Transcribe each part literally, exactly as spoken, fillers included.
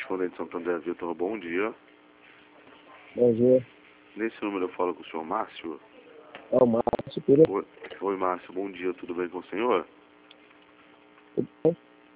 Correspondente Santander, Vitor, bom dia. Bom dia. Nesse número eu falo com o senhor Márcio. É o Márcio Pira. Oi, Oi, Márcio, bom dia, tudo bem com o senhor? Tudo bem?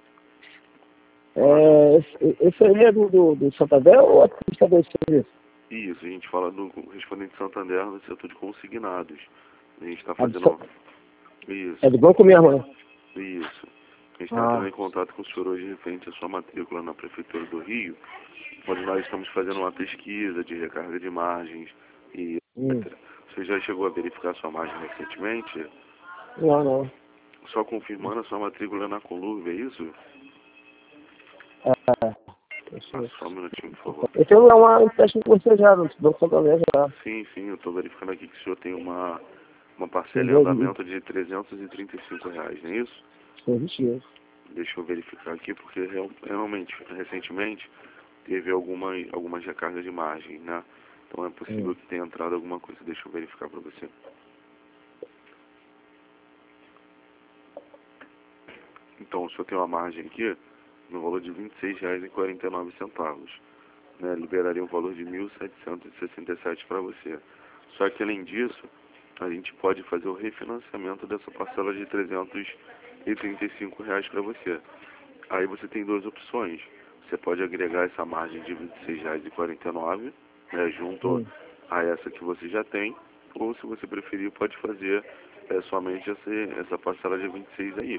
É, esse, esse aí é do, do, do Santander ou é prestador de serviço? Isso, a gente fala do correspondente Santander no setor de consignados. A gente está É do, fazendo... Sa- Isso, é do banco mesmo, né? isso. A gente está Ah, entrando em contato com o senhor hoje referente à sua matrícula na Prefeitura do Rio, onde nós estamos fazendo uma pesquisa de recarga de margens e hum. etcétera. Você já chegou a verificar sua margem recentemente? Não, não. Só confirmando a sua matrícula na Conluve, é isso? É, Ah, isso, só um minutinho, por favor. esse é uma empréstimo que você já, do Banco Santander já. Sim, sim, eu estou verificando aqui que o senhor tem uma, uma parcela Sim, em dois mil. andamento de trezentos e trinta e cinco reais, não é isso? Sim, vinte dias. Deixa eu verificar aqui, porque real- realmente, recentemente, teve alguma, algumas recargas de margem, né? Então é possível Hum. que tenha entrado alguma coisa. Deixa eu verificar para você. Então, o senhor tem uma margem aqui no valor de vinte e seis reais e quarenta e nove centavos. Né? Liberaria um valor de mil setecentos e sessenta e sete para você. Só que, além disso, a gente pode fazer o refinanciamento dessa parcela de trezentos e trinta e cinco reais para você. Aí você tem duas opções. Você pode agregar essa margem de vinte e seis reais e quarenta e nove, né, junto Hum. a essa que você já tem, ou se você preferir, pode fazer é, somente essa, essa parcela de vinte e seis aí.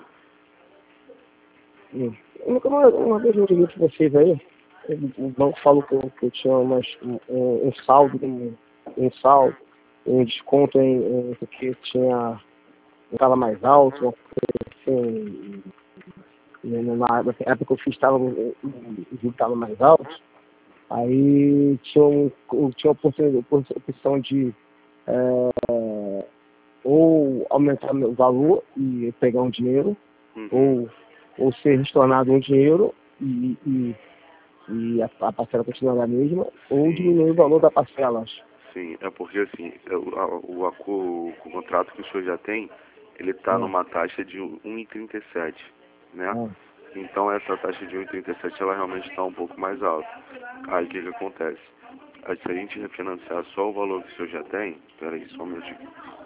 Hum. Uma, uma vez eu liguei para vocês aí, o banco falou que eu, que eu tinha umas, um, um saldo, um, um saldo, um desconto em, em porque tinha estava mais alto, uma coisa assim, na época que eu fiz estava o juro estava mais alto, aí tinha, um, tinha a opção de é, ou aumentar o valor e pegar um dinheiro, Uhum. ou, ou ser estornado um dinheiro e, e, e a, a parcela continuar a mesma, ou Sim, diminuir o sim. valor da parcela. Sim, é porque assim, é o, a- o, aco- o contrato que o senhor já tem, ele está É, numa taxa de um e trinta e sete, né? é. Então essa taxa de um e trinta e sete ela realmente está um pouco mais alta. Aí o que que acontece? Aí, se a gente refinanciar só o valor que o senhor já tem, peraí, só um minutinho.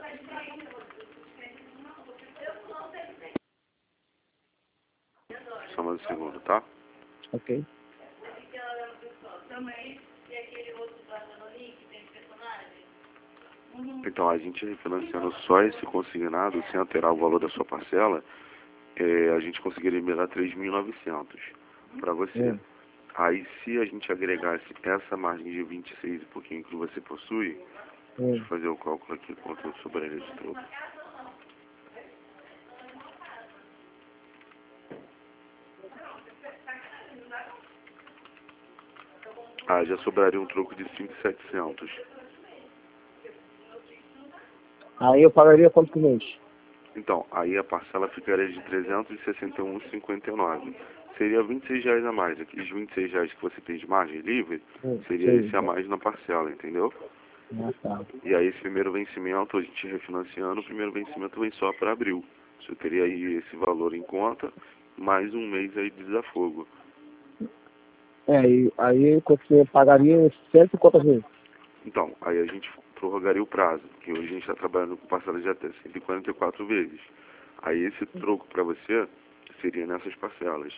Só mais um segundo, tá? Ok. Então a gente refinanciando só esse consignado, sem alterar o valor da sua parcela, é, a gente conseguiria liberar três mil e novecentos para você. É. Aí se a gente agregasse essa margem de vinte e seis e pouquinho que você possui, deixa É. eu fazer o cálculo aqui quanto sobraria de troco. Ah, já sobraria um troco de cinco mil e setecentos. Aí eu pagaria quanto por mês? Então, aí a parcela ficaria de trezentos e sessenta e um reais e cinquenta e nove. Seria vinte e seis reais a mais. Aqueles vinte e seis reais que você tem de margem livre, É. seria Sei. esse a mais na parcela, entendeu? Ah, tá. E aí esse primeiro vencimento, a gente refinanciando, o primeiro vencimento vem só para abril. Você teria aí esse valor em conta, mais um mês aí de desafogo. É, e aí você pagaria cento e quantas vezes? Então, aí a gente prorrogaria o prazo, que hoje a gente está trabalhando com parcelas de até cento e quarenta e quatro vezes. Aí esse troco para você seria nessas parcelas.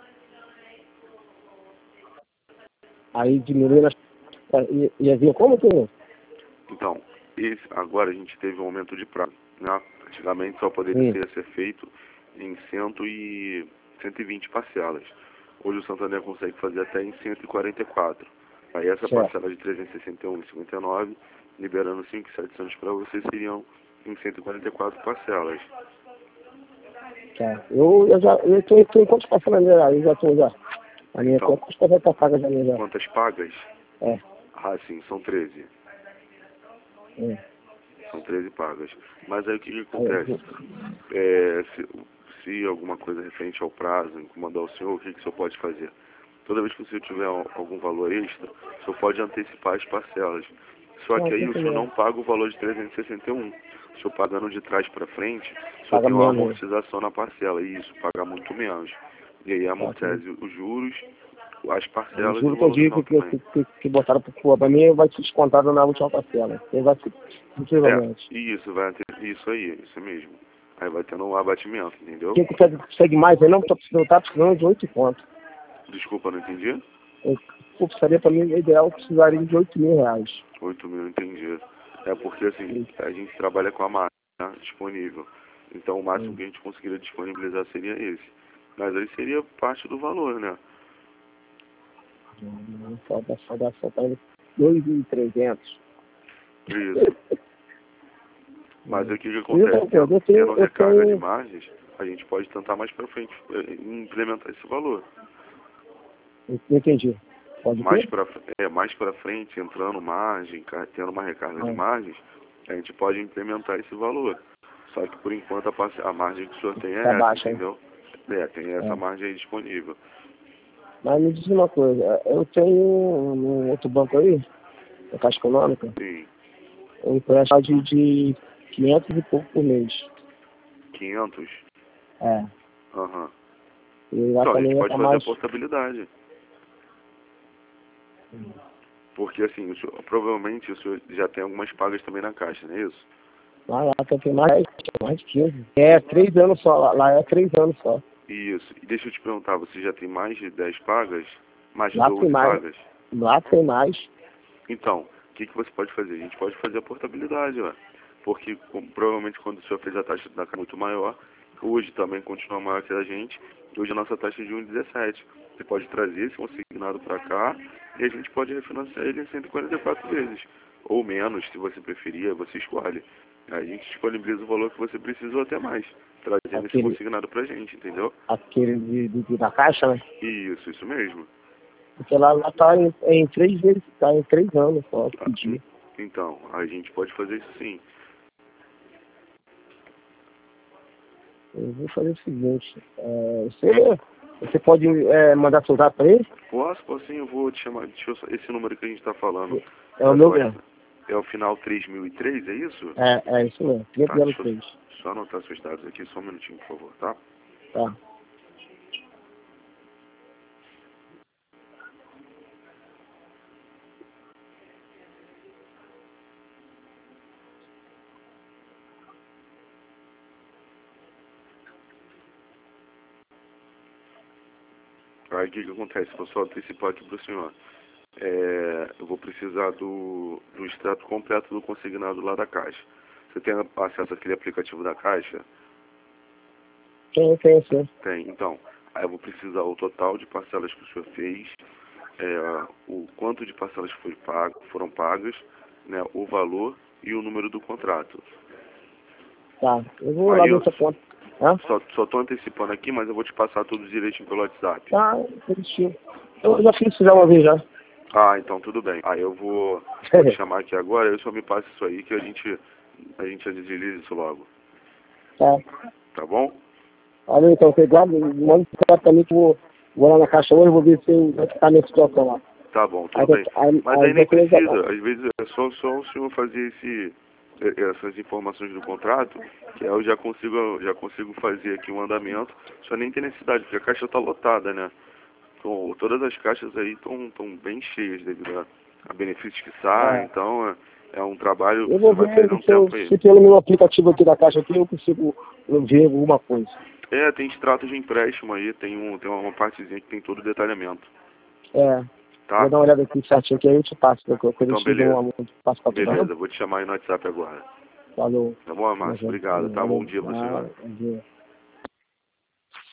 Aí diminui nas... E, e havia como que... Então, esse, agora a gente teve um aumento de prazo, né? Antigamente só poderia Hum. ser, ser feito em cento e, cento e vinte parcelas. Hoje o Santander consegue fazer até em cento e quarenta e quatro. Aí essa Certo. parcela de trezentos e sessenta e um reais e cinquenta e nove, liberando cinco mil e setecentos para você, seriam em cento e quarenta e quatro parcelas. Tá. Eu, eu já eu tô, tô em quantas parcelas já? Eu já tô já. A minha Então, conta está tá paga já minha já. quantas pagas? É. Ah, sim, são treze. É. São treze pagas. Mas aí o que, que Aí, acontece? É, se, se alguma coisa referente ao prazo incomodar o senhor, o que, que o senhor pode fazer? Toda vez que o senhor tiver algum valor extra, o senhor pode antecipar as parcelas. Só não, que aí tem o senhor não problema. paga o valor de trezentos e sessenta e um. O senhor pagando de trás para frente, o senhor Paga tem uma menos. amortização na parcela. E isso, paga muito menos. E aí Tá, tudo. amortece os juros as Eu parcelas e juro o que eu valor digo final que, também. que, que, que botaram por pra mim vai ser descontado na última parcela. Aí vai ser, possivelmente. É, isso, vai ter, isso aí, isso mesmo. Aí vai tendo um abatimento, entendeu? Quem consegue, consegue mais, eu não tô precisando, tá precisando de oito pontos. Desculpa, não entendi? Eu, pô, precisaria pra mim, o ideal, eu precisaria de oito mil reais. Oito mil, entendi. É porque assim, a gente trabalha com a máquina, né, disponível. Então o máximo Hum. que a gente conseguiria disponibilizar seria esse. Mas aí seria parte do valor, né? Hum, Só dá, só dá, só tá indo dois mil e trezentos. Isso. Mas aí o que que Eu, acontece? eu, Tendo, eu tendo tenho, eu recarga de tenho, margens, a gente pode tentar mais pra frente eh, implementar esse valor. eu entendi. Pode Mais ter? pra, é, mais pra frente, entrando margem, ca- tendo uma recarga de Ah, margens, a gente pode implementar esse valor. Só que por enquanto a, parce- a margem que o senhor tem é tá essa, baixa, hein? entendeu? É, tem essa É. margem aí disponível. Mas me diz uma coisa, eu tenho um outro banco aí, a Caixa Econômica, Sim, um empréstimo de, de quinhentos e pouco por mês. quinhentos? É. Aham. E lá Então, a gente também pode é fazer a mais. portabilidade. Porque assim, o senhor, provavelmente o senhor já tem algumas pagas também na caixa, não é isso? Lá, lá tem mais, mais de quinze. É, três anos só, lá, lá é três anos só. Isso. E deixa eu te perguntar, você já tem mais de dez pagas? Mais de Lá tem doze mais, pagas? lá tem mais. Então, o que, que você pode fazer? A gente pode fazer a portabilidade, ó. Porque com- provavelmente quando o senhor fez a taxa da casa muito maior, hoje também continua maior que a gente, hoje a nossa taxa é de um vírgula dezessete. Você pode trazer esse consignado para cá e a gente pode refinanciar ele em cento e quarenta e quatro vezes. Ou menos, se você preferir, você escolhe. Aí a gente disponibiliza o valor que você precisa ou até mais, trazendo esse Aquele, consignado pra gente, entendeu? aquele de, de, de- da caixa, né? Isso, isso mesmo. Porque lá, lá tá em, em três vezes, tá em três anos só, Ah, pedir. Então, a gente pode fazer isso sim. Eu vou fazer o seguinte, é, você, você pode é, mandar seus dados para ele? Posso, posso sim, eu vou te chamar. Deixa eu só- esse número que a gente está falando É o é, meu só, mesmo. é o final três mil e três, é isso? É, é isso mesmo, Tá, deixa eu quinhentos e três. só anotar seus dados aqui, só um minutinho, por favor, tá? Tá. Aí o que que acontece? Vou só antecipar aqui para o senhor. É, eu vou precisar do, do extrato completo do consignado lá da Caixa. Você tem acesso àquele aplicativo da Caixa? Tem, tem, sim. Tem. Então, aí eu vou precisar o total de parcelas que o senhor fez, é, o quanto de parcelas foi pago, foram pagas, né, o valor e o número do contrato. Tá. Eu vou Aí lá ver eu essa conta. Hã? só, só tô antecipando aqui, mas eu vou te passar tudo direitinho pelo WhatsApp. Tá, positivo. Eu já fiz isso já uma vez já. Ah, então tudo bem. Aí eu vou, vou te chamar aqui agora, eu só me passe isso aí que a gente, a gente agiliza isso logo. Tá. Tá bom? Valeu, então, você guarda, manda esse pra mim que eu vou, vou lá na caixa hoje, vou ver se vai ficar minha situação lá. Tá bom, tudo Aí, bem. aí, Mas aí aí nem depois eu precisa, às vezes é só, só o senhor fazer esse, essas informações do contrato, que aí eu já consigo, já consigo fazer aqui um andamento, só nem tem necessidade, porque a caixa está lotada, né? Então, todas as caixas aí estão bem cheias devido a, a benefícios que saem, é, então é, é um trabalho eu que você vou vai ver perder um se, eu, tempo aí. se pelo meu aplicativo aqui da caixa aqui eu consigo ver alguma coisa. É, tem extrato de empréstimo aí, tem, um, tem uma partezinha que tem todo o detalhamento, É, tá? vou dar uma olhada aqui certinho que aí eu te passo, né, que eu Então, te dou beleza. uma, passo pra tu, tá bom? Beleza, vou te chamar aí no WhatsApp agora. Falou. Tá bom, Márcio? Obrigado, tá? Bom dia pro senhor. Valeu. Bom dia.